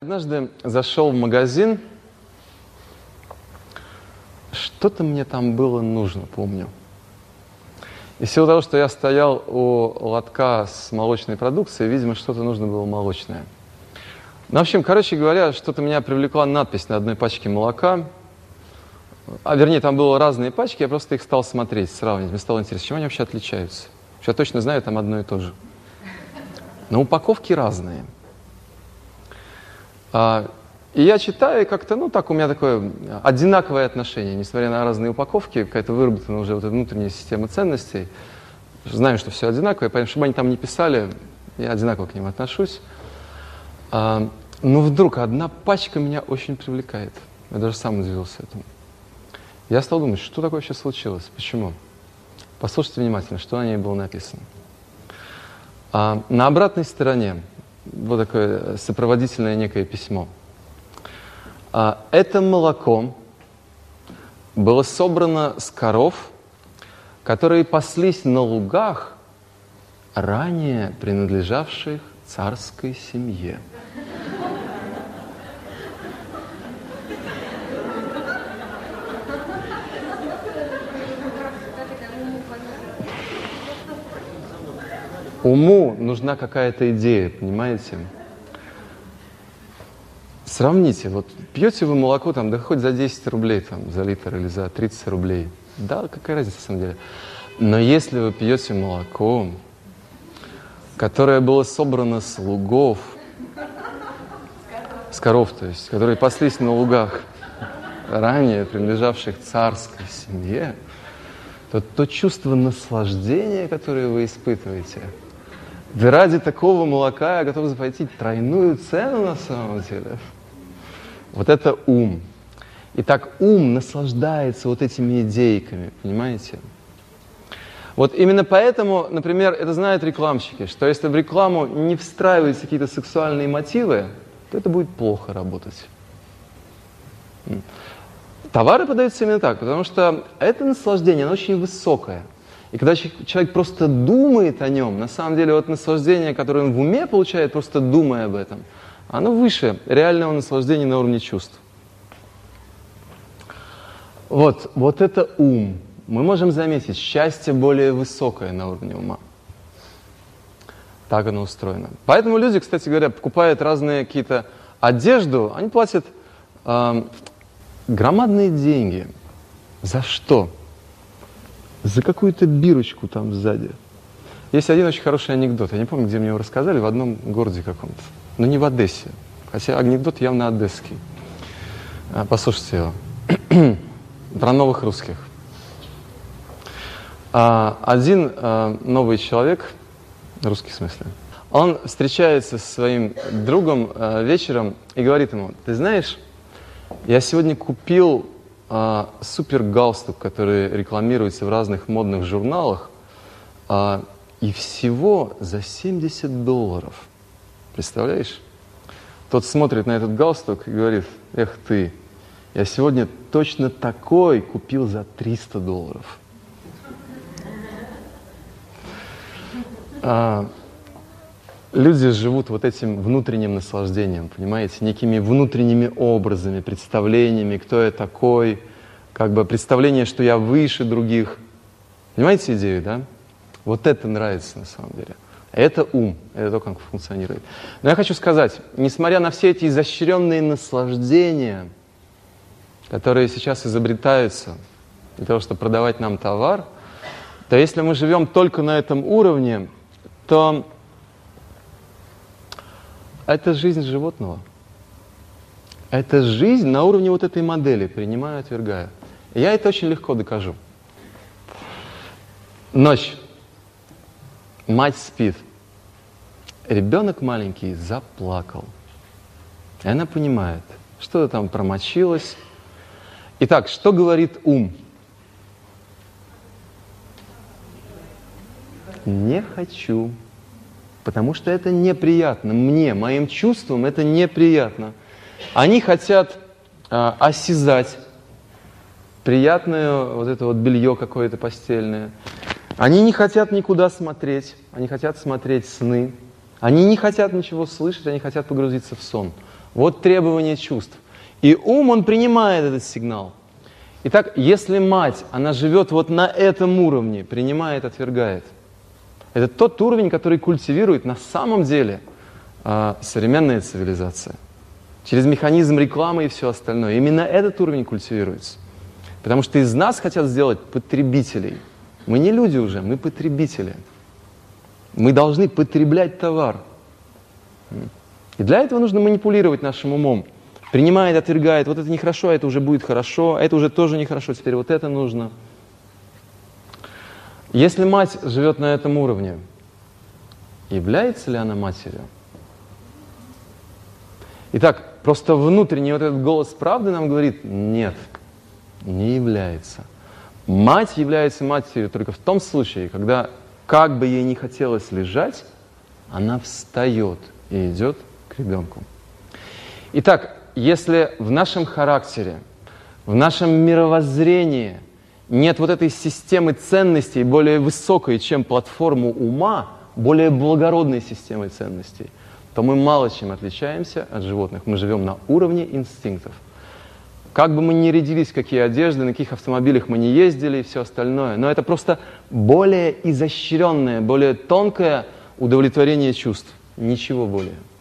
Однажды зашел в магазин, что-то мне там было нужно, помню. И в силу того, что я стоял у лотка с молочной продукцией, видимо, что-то нужно было молочное. Ну, в общем, короче говоря, что-то меня привлекла надпись на одной пачке молока. Вернее, там было разные пачки, я просто их стал смотреть, сравнивать. Мне стало интересно, чем они вообще отличаются. Я точно знаю, там одно и то же. Но упаковки разные. И я читаю, и как-то, так у меня такое одинаковое отношение, несмотря на разные упаковки, какая-то выработана уже вот эта внутренняя система ценностей. Знаю, что все одинаковое, поэтому, чтобы они там не писали, я одинаково к ним отношусь. Но вдруг одна пачка меня очень привлекает. Я даже сам удивился этому. Я стал думать, что такое вообще случилось, почему? Послушайте внимательно, что на ней было написано. На обратной стороне вот такое сопроводительное некое письмо. Это молоко было собрано с коров, которые паслись на лугах, ранее принадлежавших царской семье. Уму нужна какая-то идея, понимаете? Сравните, вот пьете вы молоко, там, да хоть за 10 рублей там, за литр или за 30 рублей. Да, какая разница на самом деле. Но если вы пьете молоко, которое было собрано с лугов, с коров, то есть, которые паслись на лугах, ранее принадлежавших царской семье, то чувство наслаждения, которое вы испытываете, да ради такого молока я готов заплатить тройную цену на самом деле. Вот это ум. Итак, ум наслаждается вот этими идейками, понимаете? Вот именно поэтому, например, это знают рекламщики, что если в рекламу не встраиваются какие-то сексуальные мотивы, то это будет плохо работать. Товары подаются именно так, потому что это наслаждение, оно очень высокое. И когда человек просто думает о нем, на самом деле вот наслаждение, которое он в уме получает, просто думая об этом, оно выше реального наслаждения на уровне чувств. Вот это ум. Мы можем заметить, счастье более высокое на уровне ума. Так оно устроено. Поэтому люди, кстати говоря, покупают разные какие-то одежду, они платят громадные деньги. За что? За какую-то бирочку там сзади. Есть один очень хороший анекдот. Я не помню, где мне его рассказали, в одном городе каком-то. Но не в Одессе. Хотя анекдот явно одесский. Послушайте его. Про новых русских. Один новый человек, русский в смысле, он встречается со своим другом вечером и говорит ему: ты знаешь, я сегодня купил супер галстук, который рекламируется в разных модных журналах, и всего за $70. Представляешь? Тот смотрит на этот галстук и говорит: эх ты, я сегодня точно такой купил за $300. Люди живут вот этим внутренним наслаждением, понимаете, некими внутренними образами, представлениями, кто я такой, как бы представление, что я выше других. Понимаете идею, да? Вот это нравится на самом деле. Это ум, это то, как функционирует. Но я хочу сказать, несмотря на все эти изощренные наслаждения, которые сейчас изобретаются для того, чтобы продавать нам товар, то если мы живем только на этом уровне, то это жизнь животного. Это жизнь на уровне вот этой модели, принимаю, отвергаю. И я это очень легко докажу. Ночь. Мать спит. Ребенок маленький заплакал. И она понимает, что-то там промочилось. Итак, что говорит ум? Не хочу. Потому что это неприятно. Мне, моим чувствам это неприятно. Они хотят осязать приятное вот это вот белье какое-то постельное. Они не хотят никуда смотреть. Они хотят смотреть сны. Они не хотят ничего слышать, они хотят погрузиться в сон. Вот требование чувств. И ум, он принимает этот сигнал. Итак, если мать, она живет вот на этом уровне, принимает, отвергает, это тот уровень, который культивирует на самом деле современная цивилизация. Через механизм рекламы и все остальное. Именно этот уровень культивируется. Потому что из нас хотят сделать потребителей. Мы не люди уже, мы потребители. Мы должны потреблять товар. И для этого нужно манипулировать нашим умом. Принимает, отвергает, вот это нехорошо, а это уже будет хорошо, а это уже тоже нехорошо, теперь вот это нужно. Если мать живет на этом уровне, является ли она матерью? Итак, просто внутренний вот этот голос правды нам говорит: нет, не является. Мать является матерью только в том случае, когда, как бы ей не хотелось лежать, она встает и идет к ребенку. Итак, если в нашем характере, в нашем мировоззрении нет вот этой системы ценностей более высокой, чем платформу ума, более благородной системы ценностей, то мы мало чем отличаемся от животных. Мы живем на уровне инстинктов. Как бы мы ни рядились, какие одежды, на каких автомобилях мы не ездили и все остальное, но это просто более изощренное, более тонкое удовлетворение чувств. Ничего более.